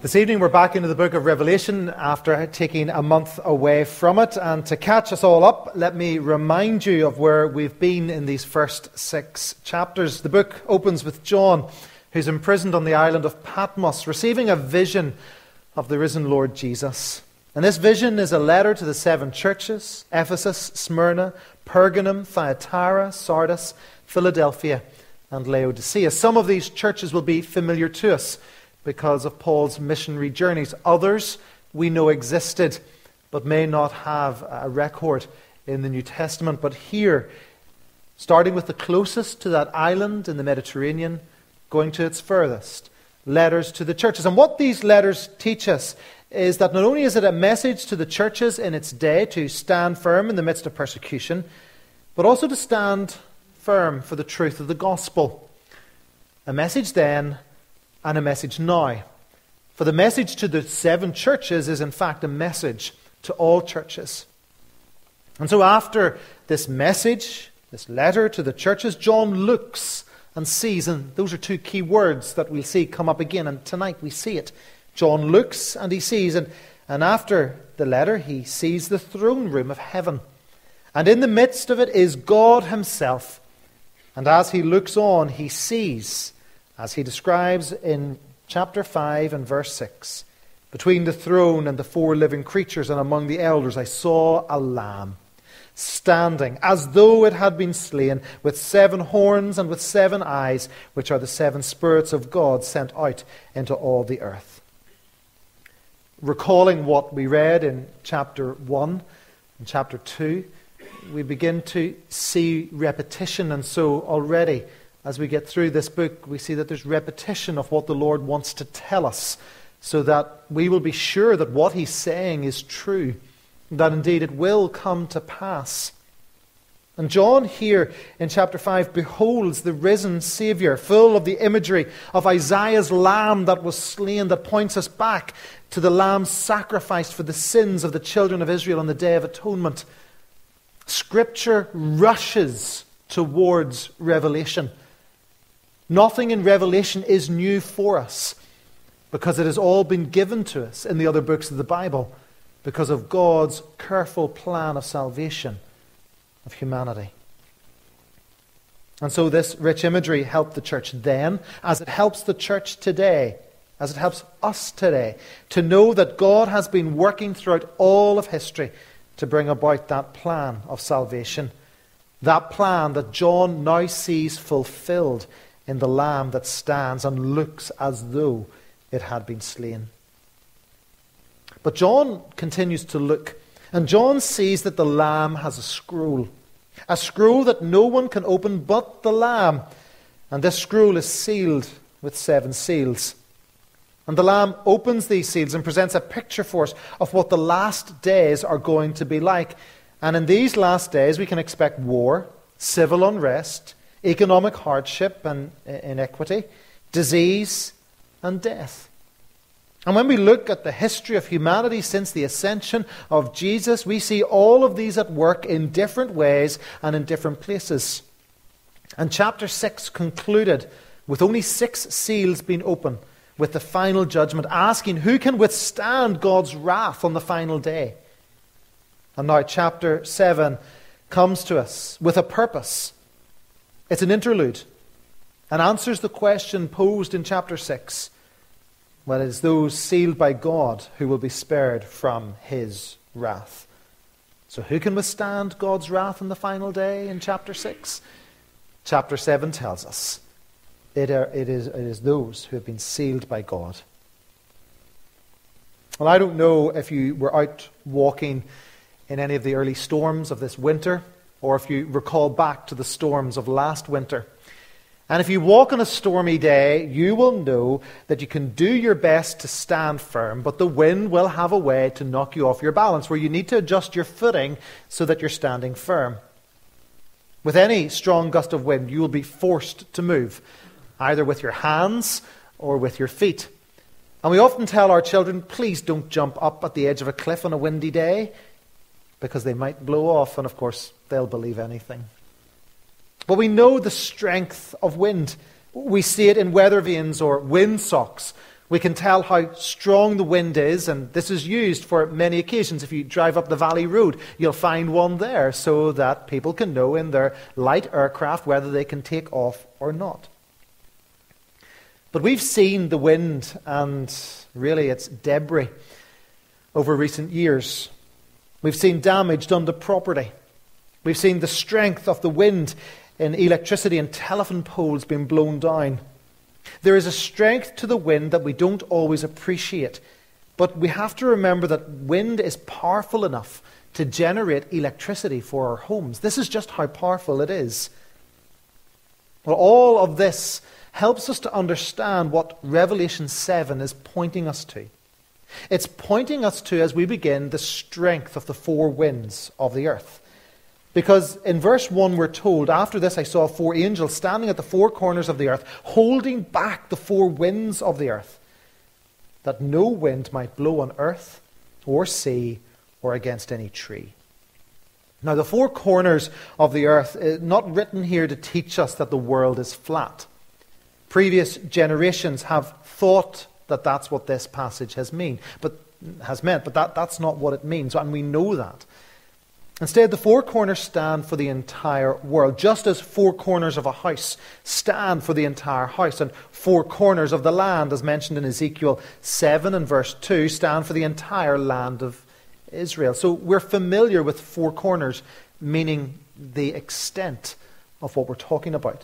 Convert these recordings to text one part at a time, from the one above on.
This evening we're back into the book of Revelation after taking a month away from it. And to catch us all up, let me remind you of where we've been in these first 6 chapters. The book opens with John, who's imprisoned on the island of Patmos, receiving a vision of the risen Lord Jesus. And this vision is a letter to the 7 churches: Ephesus, Smyrna, Pergamum, Thyatira, Sardis, Philadelphia, and Laodicea. Some of these churches will be familiar to us because of Paul's missionary journeys. Others we know existed, but may not have a record in the New Testament. But here, starting with the closest to that island in the Mediterranean, going to its furthest, letters to the churches. And what these letters teach us is that not only is it a message to the churches in its day to stand firm in the midst of persecution, but also to stand firm for the truth of the gospel. A message then, and a message now. For the message to the 7 churches is in fact a message to all churches. And so after this message, this letter to the churches, John looks and sees, and those are 2 key words that we'll see come up again, and tonight we see it. John looks and he sees, and after the letter he sees the throne room of heaven. And in the midst of it is God himself. And as he looks on, he sees, as he describes in chapter 5 and verse 6, between the throne and the 4 living creatures and among the elders, I saw a lamb standing as though it had been slain, with 7 horns and with 7 eyes, which are the 7 spirits of God sent out into all the earth. Recalling what we read in chapter 1 and chapter 2, we begin to see repetition, and so already as we get through this book, we see that there's repetition of what the Lord wants to tell us, so that we will be sure that what he's saying is true, that indeed it will come to pass. And John here in chapter 5 beholds the risen Saviour, full of the imagery of Isaiah's lamb that was slain, that points us back to the lamb sacrificed for the sins of the children of Israel on the Day of Atonement. Scripture rushes towards Revelation. Nothing in Revelation is new for us, because it has all been given to us in the other books of the Bible, because of God's careful plan of salvation of humanity. And so this rich imagery helped the church then, as it helps the church today, as it helps us today, to know that God has been working throughout all of history to bring about that plan of salvation, that plan that John now sees fulfilled in the lamb that stands and looks as though it had been slain. But John continues to look, and John sees that the lamb has a scroll that no one can open but the lamb. And this scroll is sealed with 7 seals. And the lamb opens these seals and presents a picture for us of what the last days are going to be like. And in these last days we can expect war, civil unrest, economic hardship and inequity, disease and death. And when we look at the history of humanity since the ascension of Jesus, we see all of these at work in different ways and in different places. And chapter 6 concluded with only 6 seals being open, with the final judgment, asking who can withstand God's wrath on the final day. And now chapter 7 comes to us with a purpose. It's an interlude and answers the question posed in chapter 6. Well, it is those sealed by God who will be spared from his wrath. So who can withstand God's wrath on the final day in chapter 6? Chapter 7 tells us it is those who have been sealed by God. Well, I don't know if you were out walking in any of the early storms of this winter, or if you recall back to the storms of last winter. And if you walk on a stormy day, you will know that you can do your best to stand firm, but the wind will have a way to knock you off your balance, where you need to adjust your footing so that you're standing firm. With any strong gust of wind, you will be forced to move, either with your hands or with your feet. And we often tell our children, please don't jump up at the edge of a cliff on a windy day, because they might blow off, and of course they'll believe anything. But we know the strength of wind. We see it in weather vanes or wind socks, We can tell how strong the wind is, and this is used for many occasions. If you drive up the Valley Road, you'll find one there so that people can know in their light aircraft whether they can take off or not. But we've seen the wind and really its debris over recent years. We've seen damage done to property. We've seen the strength of the wind in electricity and telephone poles being blown down. There is a strength to the wind that we don't always appreciate, but we have to remember that wind is powerful enough to generate electricity for our homes. This is just how powerful it is. Well, all of this helps us to understand what Revelation 7 is pointing us to. It's pointing us to, as we begin, the strength of the four winds of the earth. Because in verse 1 we're told, after this I saw four angels standing at the four corners of the earth, holding back the four winds of the earth, that no wind might blow on earth or sea or against any tree. Now the four corners of the earth is not written here to teach us that the world is flat. Previous generations have thought that that's what this passage has meant, but that's not what it means, and we know that. Instead, the four corners stand for the entire world, just as four corners of a house stand for the entire house, and four corners of the land, as mentioned in Ezekiel 7 and verse 2, stand for the entire land of Israel. So we're familiar with four corners, meaning the extent of what we're talking about.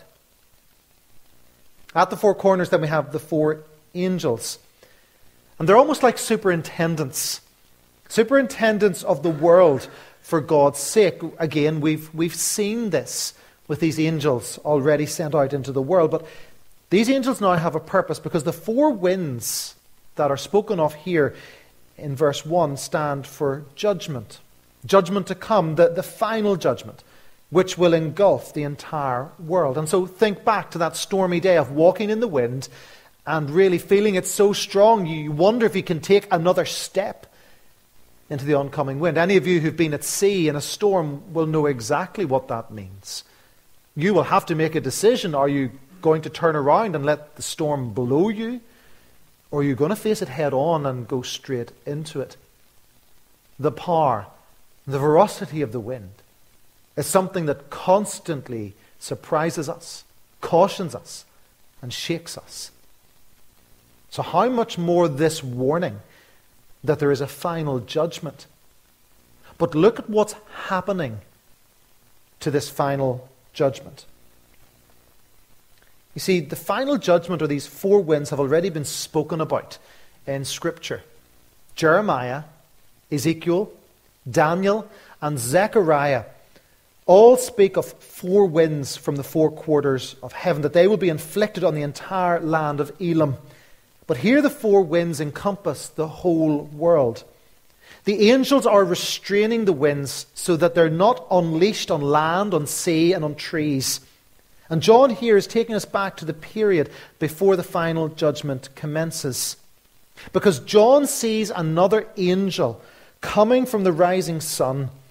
At the four corners, then we have the four angels. And they're almost like superintendents of the world for God's sake. Again, we've seen this with these angels already sent out into the world. But these angels now have a purpose, because the four winds that are spoken of here in verse 1 stand for judgment. Judgment to come, the final judgment, which will engulf the entire world. And so think back to that stormy day of walking in the wind and really feeling it so strong, you wonder if you can take another step into the oncoming wind. Any of you who've been at sea in a storm will know exactly what that means. You will have to make a decision. Are you going to turn around and let the storm blow you? Or are you going to face it head on and go straight into it? The power, the ferocity of the wind is something that constantly surprises us, cautions us, and shakes us. So how much more this warning that there is a final judgment. But look at what's happening to this final judgment. You see, the final judgment, or these four winds, have already been spoken about in Scripture. Jeremiah, Ezekiel, Daniel, and Zechariah all speak of four winds from the four quarters of heaven, that they will be inflicted on the entire land of Elam. But here the four winds encompass the whole world. The angels are restraining the winds so that they're not unleashed on land, on sea, and on trees. And John here is taking us back to the period before the final judgment commences. Because John sees another angel coming from the rising sun,